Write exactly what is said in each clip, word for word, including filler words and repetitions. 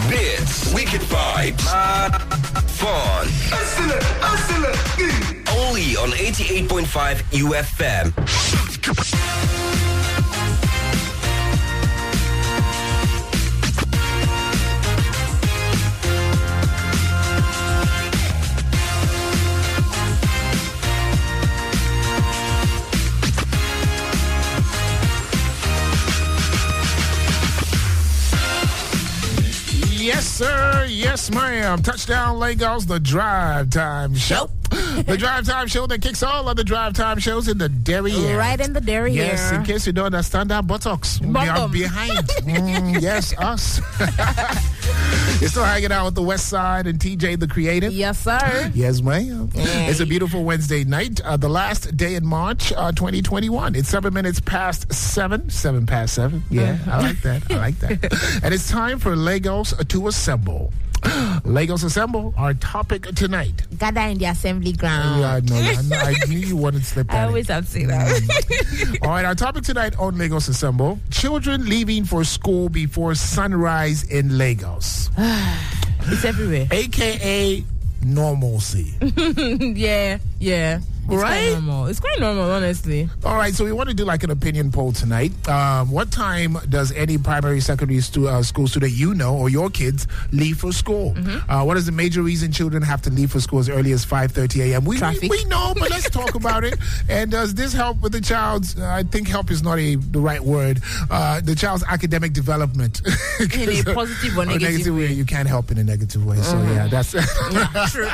Bits, wicked vibes, uh, fun. Only on eighty-eight point five U F M. Yes, sir. Yes, ma'am. Touchdown Lagos, the Drive Time Show. The Drive Time Show that kicks all other Drive Time shows in the derriere. Right in the derriere. Yes, in case you don't understand our buttocks. We are behind. mm, yes, us. You're still hanging out with the West Side and T J the Creative. Yes, sir. Yes, ma'am. Hey. It's a beautiful Wednesday night, uh, the last day in March uh, twenty twenty-one. It's seven minutes past seven. Seven past seven. Yeah, I like that. I like that. And it's time for Lagos to assemble. Lagos Assemble, our topic tonight. Gather in the assembly ground. Yeah, no, I, know, I knew you wanted to slip that I always in. have to say that. Mm. All right, our topic tonight on Lagos Assemble: children leaving for school before sunrise in Lagos. It's everywhere. A K A normalcy. yeah, yeah. It's right? quite normal. It's quite normal, honestly. All right, so we want to do like an opinion poll tonight. Um, what time does any primary, secondary stu- uh, school student you know or your kids leave for school? Mm-hmm. Uh, what is the major reason children have to leave for school as early as five thirty a.m.? We, we, we know, but let's talk about it. And does this help with the child's, uh, I think help is not a the right word, uh, the child's academic development? In a positive or, or negative, negative way. way. You can't help in a negative way. So, mm-hmm. yeah, that's yeah, true.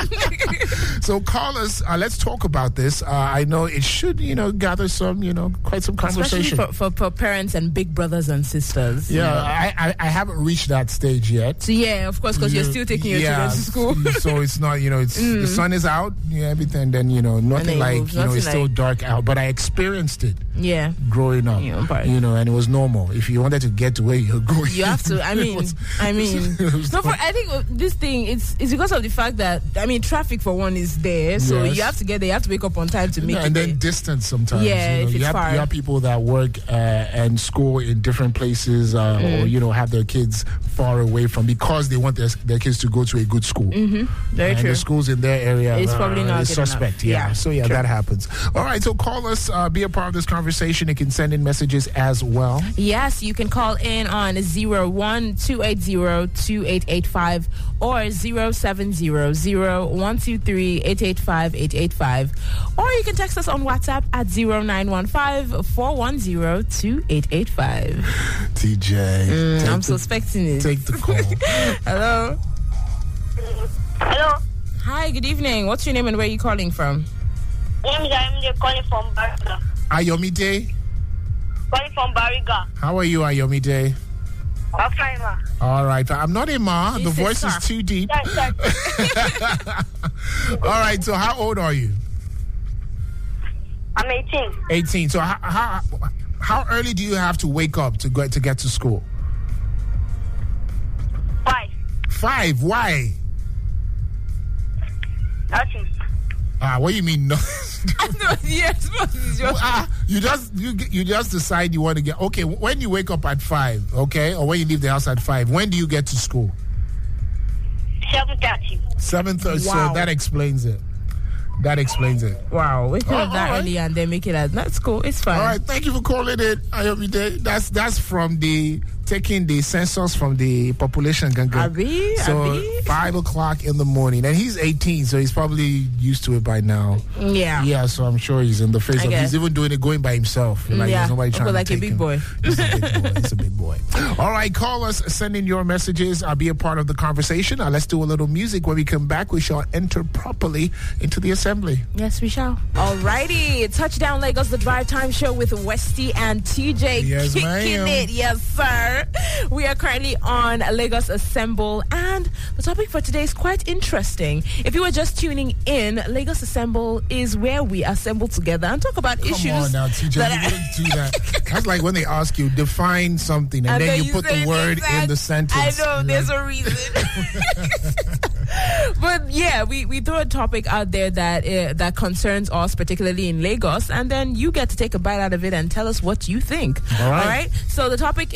So call us. Uh, let's talk about this. This, uh, I know it should, you know, gather some, you know, quite some conversation. Especially for, for, for parents and big brothers and sisters. Yeah, I, I, I haven't reached that stage yet. So, yeah, of course, because you're still taking your yeah, children to school. So it's not, you know, it's mm. the sun is out, yeah, everything, then, you know, nothing like, you know, it's like, still dark out. But I experienced it. Yeah. Growing up. Yeah, you know, and it was normal. If you wanted to get to where you're going. You have to, I mean, was, I mean. no, for, I think this thing, it's, it's because of the fact that, I mean, traffic for one is there. So yes. you have to get there, you have to wake up on time to make yeah, it and then there. Distance sometimes. Yeah, you know, if it's you have, far. You have people that work uh, and school in different places uh, mm. or, you know, have their kids far away from because they want their, their kids to go to a good school. Mm-hmm. Very and true. the schools in their area it's uh, probably not is suspect. Yeah. yeah. So, yeah, true. That happens. All right, so call us, uh, be a part of this conversation. You can send in messages as well. Yes, you can call in on zero one two eight zero two eight eight five or zero seven zero zero one two three eight eight five eight eight five. Or you can text us on WhatsApp at zero nine one five four one zero two eight eight five. T J. Mm, I'm the, suspecting it. Take the call. Hello. Hello. Hi, good evening. What's your name and where are you calling from? My name is Ayomide, calling from Bariga. Ayomide? Calling from Bariga. How are you, Ayomide? I'm fine, ma. All right. I'm not a ma. She the voice sir. is too deep. Yes, yes. All right. So how old are you? I'm eighteen. eighteen. So how, how how early do you have to wake up to go to get to school? Five. Five? Why? Nothing. Ah, what do you mean no? yes, well, ah, you just you you just decide you want to get okay. When you wake up at five, okay, or when you leave the house at five, when do you get to school? Seven thirty. Seven thirty. Wow. So that explains it. That explains it. Wow, waking oh, up that right. early and then make it as that's cool. It's fine. All right, thank you for calling in. Ayomide. That's that's from the taking the census from the population. Abi, so Abi. five o'clock in the morning, and he's eighteen, so he's probably used to it by now. Yeah, yeah. So I'm sure he's in the face I of. guess. He's even doing it going by himself. Like yeah, there's nobody trying to like take a big him. boy. He's a big boy. He's a big boy. All right, call us. Send in your messages. I'll be a part of the conversation. Uh, let's do a little music. When we come back, we shall enter properly into the assembly. Yes, we shall. Alrighty, Touchdown Lagos, the Drive Time Show with Westy and T J. Yes, kicking ma'am. it. Yes, sir. We are currently on Lagos Assemble, and the topic for today is quite interesting. If you were just tuning in, Lagos Assemble is where we assemble together and talk about Come issues. Come on now, T J, that you wouldn't do that. That's like when they ask you, define something, and, and then, then you put the word exact, in the sentence. I know, there's like, a reason. But yeah, we, we throw a topic out there that uh, that concerns us, particularly in Lagos, and then you get to take a bite out of it and tell us what you think. All right. All right? So the topic is children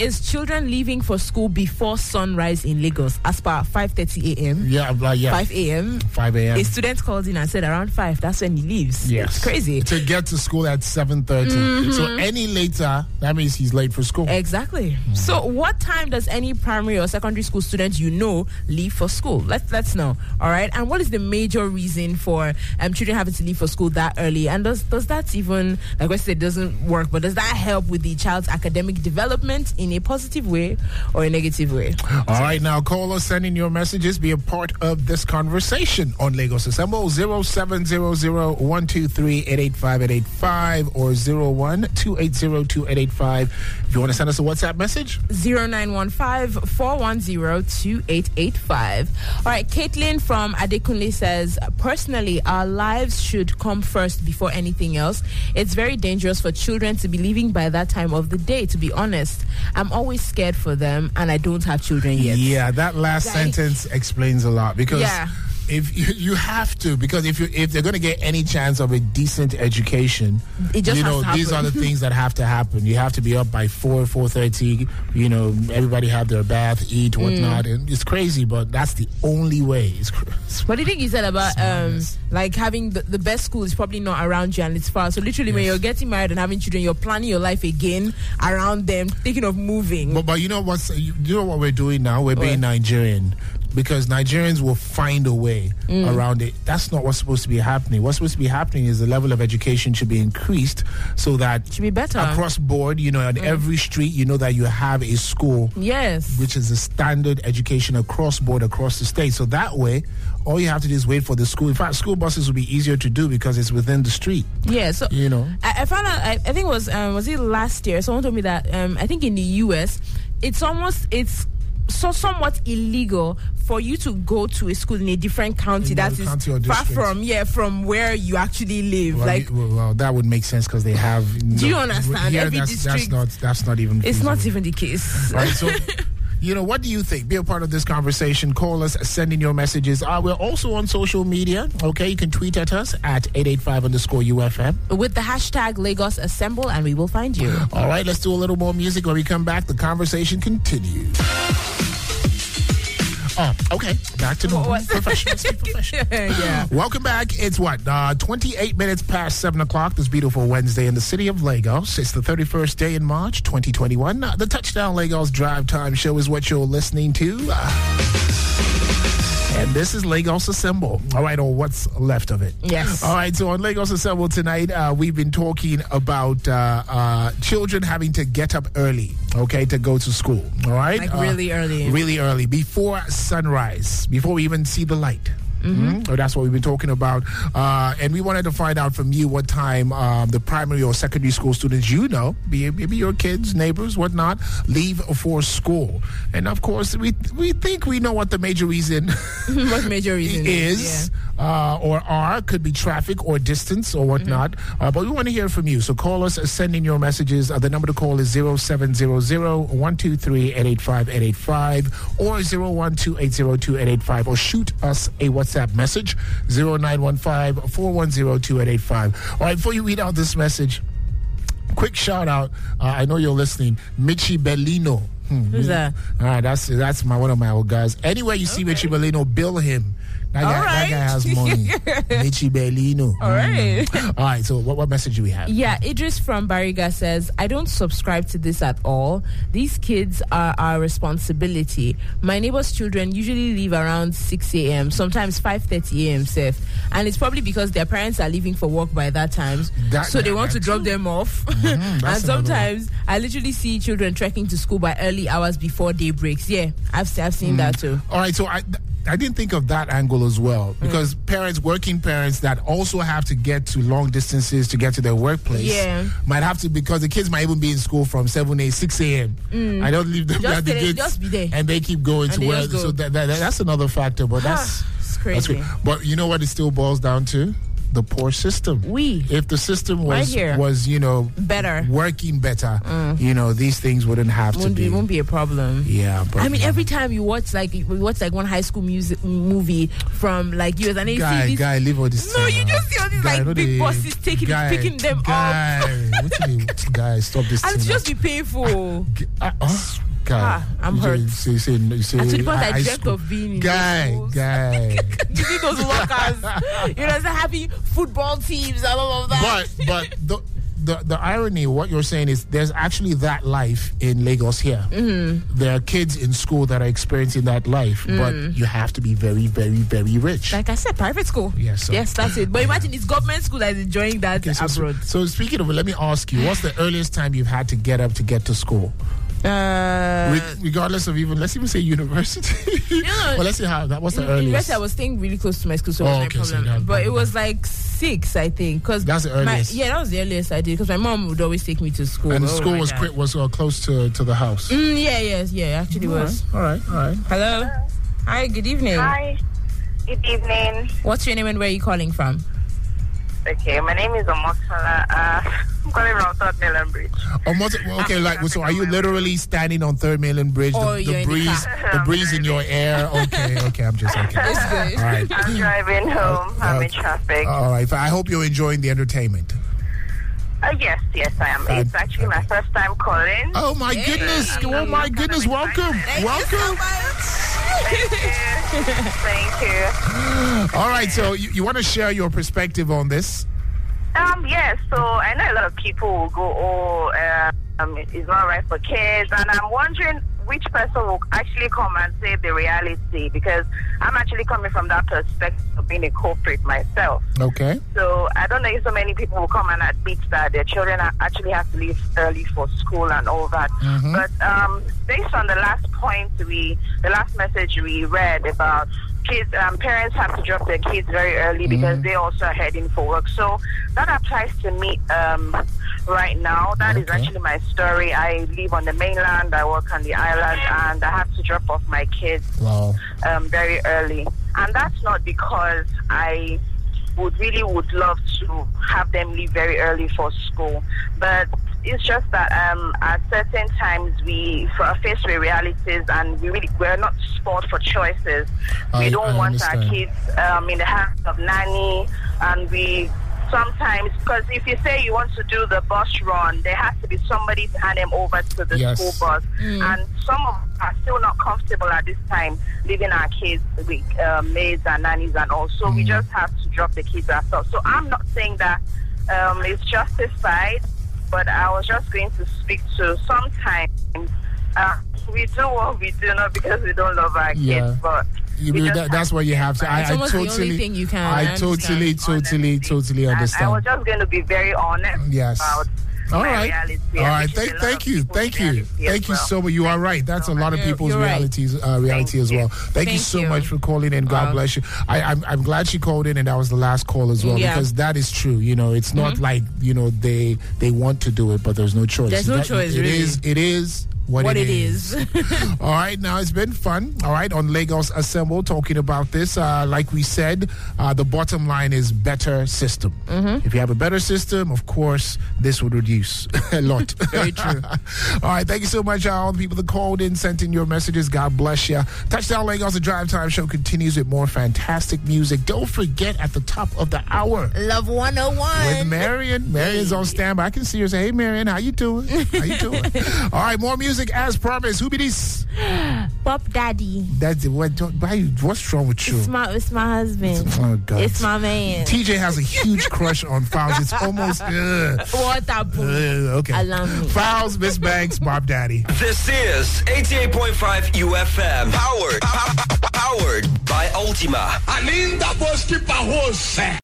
children leaving for school before sunrise in Lagos as per five thirty a.m. Yeah, like, yeah. five a.m. five a.m. A student called in and said around five. That's when he leaves. Yes. It's crazy. To get to school at seven thirty. Mm-hmm. So any later, that means he's late for school. Exactly. Mm. So what time does any primary or secondary school student you know leave for school? Let's let's know. All right. And what is the major reason for um, children having to leave for school that early? And does does that even, like I said, doesn't work, but does that help with the child's academic development in a positive way or a negative way? All right, now call us, send in your messages, be a part of this conversation on Lagos Assemble. Zero seven zero zero one two three eight eight five eight eight five or zero one two eight zero two eight eight five. If you want to send us a WhatsApp message, zero nine one five four one zero two eight eight five. All right, Caitlin from Adekunle says, personally, our lives should come first before anything else. It's very dangerous for children to be leaving by that time of the day, to be honest. I'm always scared for them, and I don't have children yet. yeah, that last Like- sentence explains a lot because Yeah. if you, you have to, because if you if they're going to get any chance of a decent education, It just you has know to these are happen. the things that have to happen. You have to be up by four four thirty. You know, everybody have their bath, eat, whatnot, and it's crazy, but that's the only way. It's cr- What do you think you said about um, Smartness. like having the, the best school is probably not around you and it's far? So literally, when Yes. you're getting married and having children, you're planning your life again around them, thinking of moving. But, but you know what's you, you know what we're doing now? We're being What? Nigerian because Nigerians will find a way around it. That's not what's supposed to be happening. What's supposed to be happening is the level of education should be increased so that Should be better. across board, you know, on every street, you know that you have a school Yes. which is a standard education across board across the state. So that way, all you have to do is wait for the school. In fact, school buses will be easier to do because it's within the street. Yeah. So You know. I, I found out. I, I think it was um, was it last year? Someone told me that um, I think in the U S, it's almost it's so somewhat illegal for you to go to a school in a different county In that another is county or far district. from yeah from where you actually live. Well, like y- well, well, that would make sense because they have. Do you no- understand? Here, Every that's, district- That's not. That's not even. it's not feasible. even the case. Right, so, you know, what do you think? Be a part of this conversation. Call us, send in your messages. Uh, we're also on social media. Okay, you can tweet at us at eight eight five underscore U F M. With the hashtag Lagos Assemble, and we will find you. All right, let's do a little more music. When we come back, the conversation continues. Oh, okay. Back to normal. What? Professional. Speak professional. Yeah. Welcome back. It's what? Uh, twenty-eight minutes past seven o'clock this beautiful Wednesday in the city of Lagos. It's the thirty-first day in March, twenty twenty-one. Uh, the Touchdown Lagos Drive Time Show is what you're listening to. Uh, and this is Lagos Assemble. All right, or what's left of it. Yes. All right, so on Lagos Assemble tonight, uh, we've been talking about uh, uh, children having to get up early, okay, to go to school. All right? Like Uh, really early. Really early, before sunrise, before we even see the light. Mm-hmm. So that's what we've been talking about. Uh, and we wanted to find out from you what time um, the primary or secondary school students you know, be maybe your kids, neighbors, whatnot, leave for school. And of course, we we think we know what the major reason What major reason is uh, or are. Could be traffic or distance or whatnot. Mm-hmm. Uh, but we want to hear from you. So call us, uh, send in your messages. Uh, the number to call is zero seven zero zero one two three eight eight five eight eight five or zero one two eight zero two eight eight five, or shoot us a WhatsApp message zero nine one five four one zero two eight eight five. All right, before you read out this message, quick shout out. Uh, I know you're listening. Michi Bellino. Hmm. Who's that? All right, that's that's my one of my old guys. Anywhere you see Michi Bellino, bill him. That guy, All that guy right. has money. Michi Bellino. All right. All right. So, what, what message do we have? Yeah, Idris from Bariga says, I don't subscribe to this at all. These kids are our responsibility. My neighbor's children usually leave around six a.m., sometimes five thirty a.m. safe. And it's probably because their parents are leaving for work by that time. That- so they that- want to that drop too. them off. that's and another sometimes I literally see children trekking to school by early hours before day breaks. Yeah, I've, I've seen that too. All right. So, I. I didn't think of that angle as well, because Mm. parents, working parents that also have to get to long distances to get to their workplace, Yeah. might have to, because the kids might even be in school from seven, eight, six a.m. I don't leave them Mm. Just at the they- gates, just be there. and they keep going And to they where. just go. So that, that, that's another factor, but that's It's that's crazy. great. But you know what? It still boils down to the poor system. We. If the system Right was here. was you know Better. working better, you know these things wouldn't have Won't to be, be. won't be a problem. Yeah, but I mean, every time you watch like you watch like one high school music movie from like U S, and then you guy, see these. guy, leave all this. No, uh, you just see all these guy, like no, big they- bosses taking guy, picking them guy, up, what do you, guy, stop this. and thing it's just now. be painful. Uh, uh, Guy, Ah, I'm you hurt. say- say- say- you say And to the point I high dreamt school. of being in Guy, those schools. guy. You see those lockers, you know, the happy football teams and all of that. But but the, the the irony, what you're saying is there's actually that life in Lagos here. Mm-hmm. There are kids in school that are experiencing that life, Mm. but you have to be very, very, very rich. like I said, private school. Yes, sir. Yes, that's it. But imagine it's government school that is enjoying that Okay, so, abroad. so speaking of it, let me ask you, what's the earliest time you've had to get up to get to school? Uh, Re- regardless of even, let's even say university. know, well, let's see how that. What's the in earliest? university, I was staying really close to my school, so it Oh, was okay, no so problem. that- but that- it was like six, I think. Cause That's the earliest. My, yeah, that was the earliest I did. Because my mom would always take me to school. And the Oh school my was God. quick, was uh, close to, to the house. Mm, yeah, yes, yeah, actually All was. right, all right, all right. Hello. Hi, good evening. Hi. Good evening. What's your name and where are you calling from? Okay, my name is Omotola. Uh, I'm calling from Third Milan Bridge. Oh, multi- well, okay, like so, are you literally standing on Third Mainland Bridge? The, Or the you're in the breeze, car. the breeze in your air. Okay, okay, I'm just okay. It's good. All right, I'm driving home. I'm in traffic. all right. I hope you're enjoying the entertainment. Uh, yes, yes, I am. It's actually my first time calling. Oh my Yeah. goodness! I'm Oh my kind of goodness! excited. Welcome, Thank you so welcome. much. Thank you. Thank you. All right, so you, you want to share your perspective on this? Um, yes, so I know a lot of people will go, oh, uh, um, it's not right for kids, and I'm wondering which person will actually come and say the reality, because I'm actually coming from that perspective of being a culprit myself. Okay. So I don't know if so many people will come and admit that their children are- actually have to leave early for school and all that. Mhm. But um, based on the last point we, the last message we read about kids, um, parents have to drop their kids very early because they also are heading for work. So that applies to me um, right now. That is Okay. actually my story. I live on the mainland, I work on the island, and I have to drop off my kids Wow. um, very early. And that's not because I would really would love to have them leave very early for school, but it's just that um, at certain times we are faced with realities, and we really we're not spoiled for choices. I- we don't I want understand. our kids um, in the hands of nanny, and we sometimes, because if you say you want to do the bus run, there has to be somebody to hand them over to the Yes. school bus, and some of us are still not comfortable at this time leaving our kids with uh, maids and nannies and all. So we just have to drop the kids ourselves. So I'm not saying that um, it's justified, but I was just going to speak to sometimes uh, we do what we do not because we don't love our Yeah. kids, but You we mean, just that, that's what you have to. I, It's I almost the totally, only thing you can, I, I totally, understand. totally, Honestly. totally And I understand. was just going to be very honest Yes. about All my right. reality. All and right. which is Thank, a lot thank of you. people's Thank you. reality as Thank you well. so much. You are right. That's a lot of You're- people's you're right. realities, uh, reality Thank as you. well. Thank, you Thank so you. much for calling in. God Wow. bless you. I, I'm, I'm glad she called in and that was the last call as well, Yeah. because that is true. You know, it's not like, you know, they, they want to do it, but there's no choice. There's no That- choice, It really. is, it is what, What it it is. is. All right, now it's been fun. All right, on Lagos Assemble, talking about this. Uh, like we said, uh, the bottom line is better system. Mm-hmm. If you have a better system, of course, this would reduce a lot. Very true. All right, thank you so much, uh, all the people that called in, sent in your messages. God bless you. Touchdown Lagos, the Drive Time Show continues with more fantastic music. Don't forget, at the top of the hour, Love one oh with one. Marion. Marion's on standby. I can see her say, "Hey, Marion, how you doing? How you doing?" All right, more music as promised. Who be this? Pop Daddy. That's what. don't- Why? you- What's wrong with you? It's my, it's my husband. Oh God. It's my man. T J has a huge crush on Fowls. It's almost. Uh, What a boy. uh, okay. Allow me. Fowls, Miss Banks, Bob Daddy. This is eighty-eight point five U F M. Powered, powered by Ultima. Alinda Boski Barrosa.